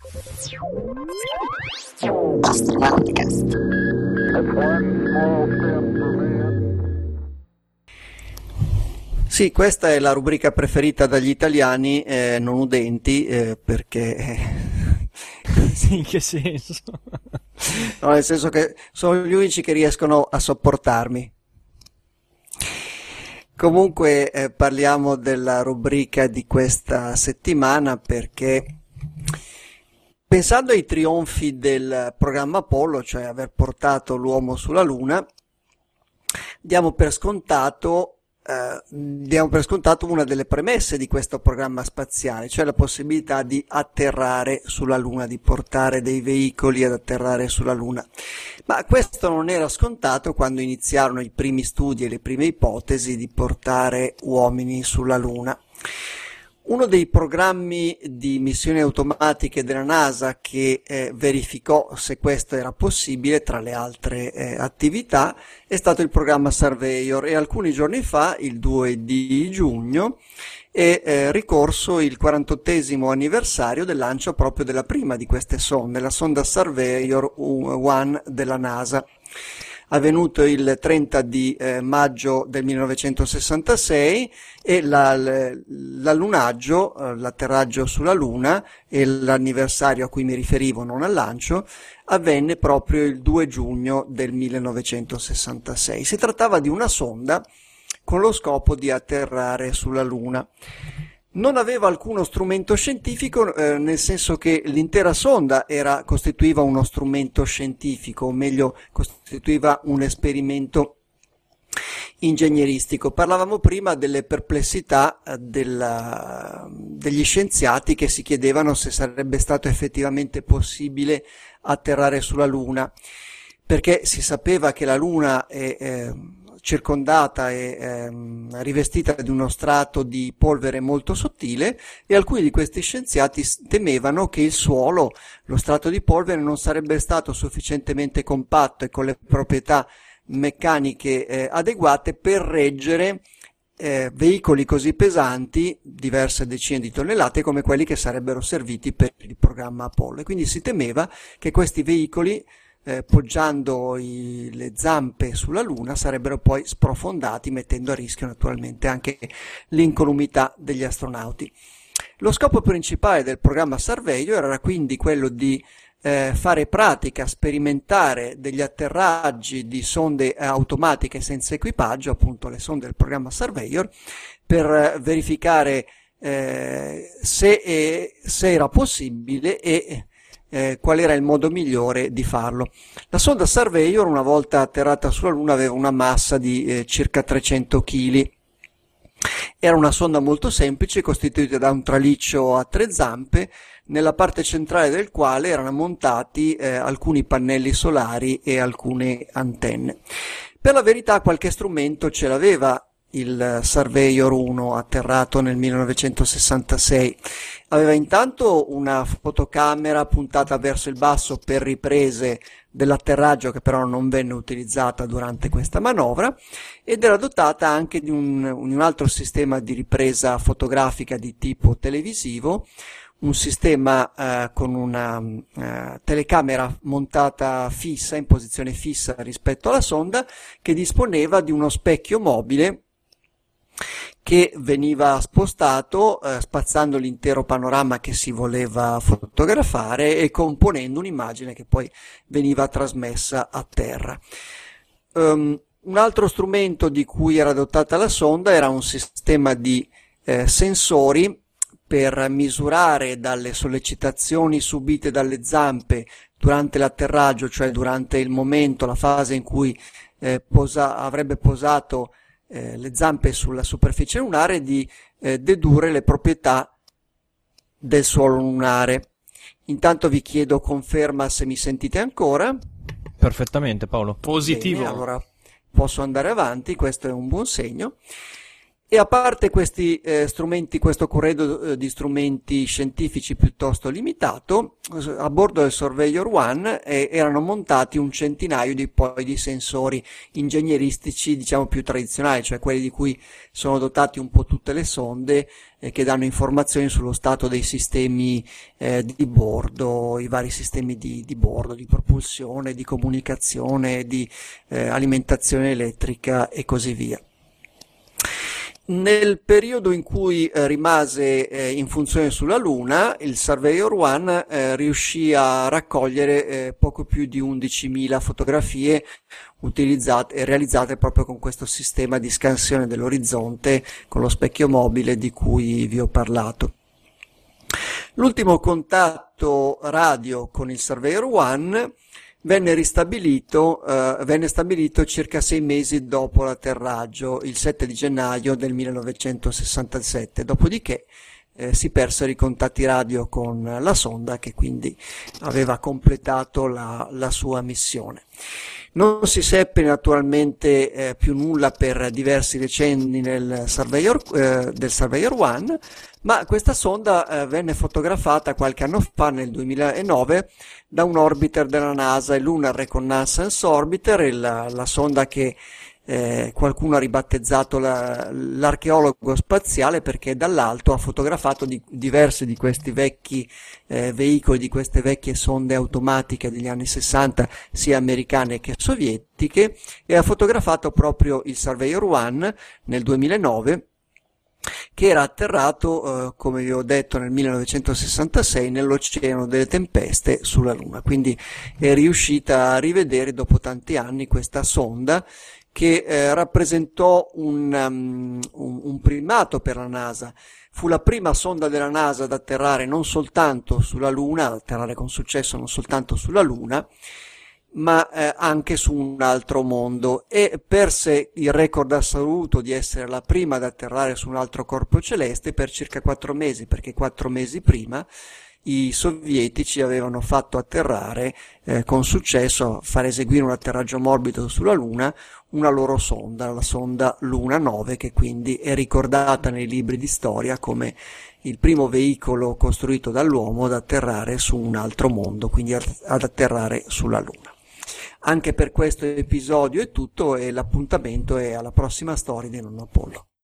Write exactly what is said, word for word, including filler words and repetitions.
Astronauticast. Sì, questa è la rubrica preferita dagli italiani eh, non udenti, eh, perché... Sì, in che senso? No, nel senso che sono gli unici che riescono a sopportarmi. Comunque eh, parliamo della rubrica di questa settimana perché pensando ai trionfi del programma Apollo, cioè aver portato l'uomo sulla Luna, diamo per scontato eh, diamo per scontato una delle premesse di questo programma spaziale, cioè la possibilità di atterrare sulla Luna, di portare dei veicoli ad atterrare sulla Luna. Ma questo non era scontato quando iniziarono i primi studi e le prime ipotesi di portare uomini sulla Luna. Uno dei programmi di missioni automatiche della NASA che eh, verificò se questo era possibile, tra le altre eh, attività, è stato il programma Surveyor, e alcuni giorni fa, il due di giugno, è eh, ricorso il quarantottesimo anniversario del lancio proprio della prima di queste sonde, la sonda Surveyor uno della NASA. Avvenuto il trenta di eh, maggio del millenovecentosessantasei, e la, l'allunaggio, eh, l'atterraggio sulla Luna e l'anniversario a cui mi riferivo, non al lancio, avvenne proprio il due giugno del millenovecentosessantasei. Si trattava di una sonda con lo scopo di atterrare sulla Luna. Non aveva alcuno strumento scientifico, eh, nel senso che l'intera sonda era, costituiva uno strumento scientifico, o meglio costituiva un esperimento ingegneristico. Parlavamo prima delle perplessità eh, della, degli scienziati che si chiedevano se sarebbe stato effettivamente possibile atterrare sulla Luna, perché si sapeva che la Luna è... Eh, circondata e ehm, rivestita di uno strato di polvere molto sottile, e alcuni di questi scienziati temevano che il suolo, lo strato di polvere, non sarebbe stato sufficientemente compatto e con le proprietà meccaniche eh, adeguate per reggere eh, veicoli così pesanti, diverse decine di tonnellate, come quelli che sarebbero serviti per il programma Apollo. E quindi si temeva che questi veicoli, Eh, poggiando i, le zampe sulla Luna, sarebbero poi sprofondati, mettendo a rischio naturalmente anche l'incolumità degli astronauti. Lo scopo principale del programma Surveyor era quindi quello di eh, fare pratica, sperimentare degli atterraggi di sonde automatiche senza equipaggio, appunto le sonde del programma Surveyor, per eh, verificare eh, se, eh, se era possibile e Eh, qual era il modo migliore di farlo. La sonda Surveyor, una volta atterrata sulla Luna, aveva una massa di eh, circa trecento chili. Era una sonda molto semplice, costituita da un traliccio a tre zampe, nella parte centrale del quale erano montati eh, alcuni pannelli solari e alcune antenne. Per la verità qualche strumento ce l'aveva il Surveyor uno, atterrato nel millenovecentosessantasei. Aveva intanto una fotocamera puntata verso il basso per riprese dell'atterraggio, che però non venne utilizzata durante questa manovra, ed era dotata anche di un, un altro sistema di ripresa fotografica di tipo televisivo, un sistema eh, con una eh, telecamera montata fissa, in posizione fissa rispetto alla sonda, che disponeva di uno specchio mobile che veniva spostato eh, spazzando l'intero panorama che si voleva fotografare e componendo un'immagine che poi veniva trasmessa a terra. Um, un altro strumento di cui era dotata la sonda era un sistema di eh, sensori per misurare dalle sollecitazioni subite dalle zampe durante l'atterraggio, cioè durante il momento, la fase in cui eh, posa, avrebbe posato Eh, le zampe sulla superficie lunare, di eh, dedurre le proprietà del suolo lunare. Intanto vi chiedo conferma se mi sentite ancora. Perfettamente, Paolo. Positivo. Bene, allora posso andare avanti, questo è un buon segno. E a parte questi eh, strumenti, questo corredo eh, di strumenti scientifici piuttosto limitato, eh, a bordo del Surveyor One eh, erano montati un centinaio di, poi, di sensori ingegneristici, diciamo più tradizionali, cioè quelli di cui sono dotati un po' tutte le sonde eh, che danno informazioni sullo stato dei sistemi eh, di bordo, i vari sistemi di, di bordo, di propulsione, di comunicazione, di eh, alimentazione elettrica e così via. Nel periodo in cui eh, rimase eh, in funzione sulla Luna, il Surveyor One eh, riuscì a raccogliere eh, poco più di undicimila fotografie utilizzate, realizzate proprio con questo sistema di scansione dell'orizzonte con lo specchio mobile di cui vi ho parlato. L'ultimo contatto radio con il Surveyor One venne ristabilito, eh, venne stabilito circa sei mesi dopo l'atterraggio, il sette di gennaio del millenovecentosessantasette, dopodiché eh, si persero i contatti radio con la sonda che quindi aveva completato la, la sua missione. Non si seppe naturalmente eh, più nulla per diversi decenni nel Surveyor, eh, del Surveyor One, ma questa sonda eh, venne fotografata qualche anno fa, nel duemilanove, da un orbiter della NASA, il Lunar Reconnaissance Orbiter, la, la sonda che eh, qualcuno ha ribattezzato la, l'archeologo spaziale, perché dall'alto ha fotografato di, diversi di questi vecchi eh, veicoli, di queste vecchie sonde automatiche degli anni sessanta, sia americane che sovietiche, e ha fotografato proprio il Surveyor One nel duemilanove, che era atterrato, eh, come vi ho detto, nel millenovecentosessantasei nell'Oceano delle Tempeste sulla Luna. Quindi è riuscita a rivedere dopo tanti anni questa sonda che eh, rappresentò un, um, un, un primato per la NASA. Fu la prima sonda della NASA ad atterrare non soltanto sulla Luna, ad atterrare con successo non soltanto sulla Luna, ma eh, anche su un altro mondo, e perse il record assoluto di essere la prima ad atterrare su un altro corpo celeste per circa quattro mesi, perché quattro mesi prima i sovietici avevano fatto atterrare eh, con successo, far eseguire un atterraggio morbido sulla Luna, una loro sonda, la sonda Luna nove, che quindi è ricordata nei libri di storia come il primo veicolo costruito dall'uomo ad atterrare su un altro mondo, quindi ad atterrare sulla Luna. Anche per questo episodio è tutto, e l'appuntamento è alla prossima storia di Nonno Apollo.